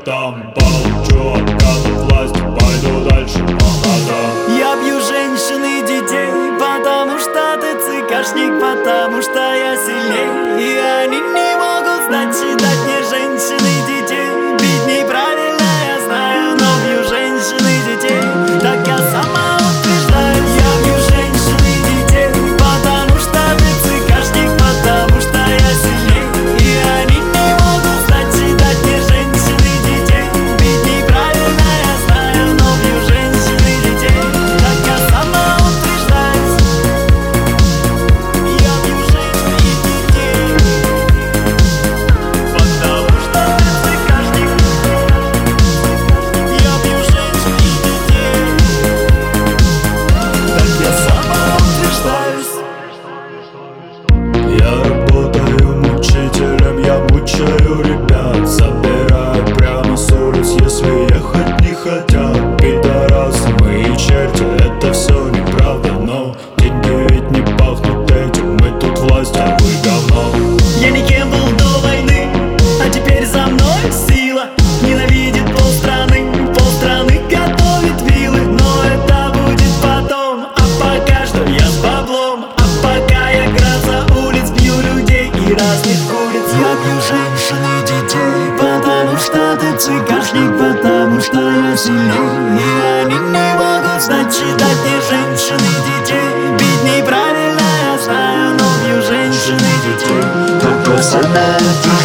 там. Получу откат от власти, пойду дальше по ногам. Я бью женщин и детей, потому что ты цыкашник, потому что я сильней. И они не могут знать, считать мне женщин и детей. Бить неправильно, я знаю, но бью женщин и детей. Так я сама утверждаюсь. Я бью женщин и детей, потому что ты цыкашник, потому что я сильней. И они не могут знать, считать мне женщин и детей. Бить неправильно, я знаю, но бью женщин и детей. Так я сама утверждаюсь. Я бью женщин и детей, потому что ты цыкашник. Я бью женщин и детей. Так я сама утверждаюсь. Я работаю мучителем, я мучаю ребят. Забираю прямо с улиц, если ехать не хотят. Пидорасы, мы и черти, это все неправда. Но деньги ведь не пахнут этим, мы тут власть, а вы говно. Я никем был до войны, а теперь за мной сила. Ненавидит полстраны готовит вилы. Но это будет потом, а пока что я с баблом. А пока я гроза улиц, бью людей и разных куриц. Я бью женщин и детей, потому что ты цыгашник, потому что я сильней. И они не могут знать, считать мне женщин и детей. Бить неправильно, я знаю, но бью женщин и детей. Только сама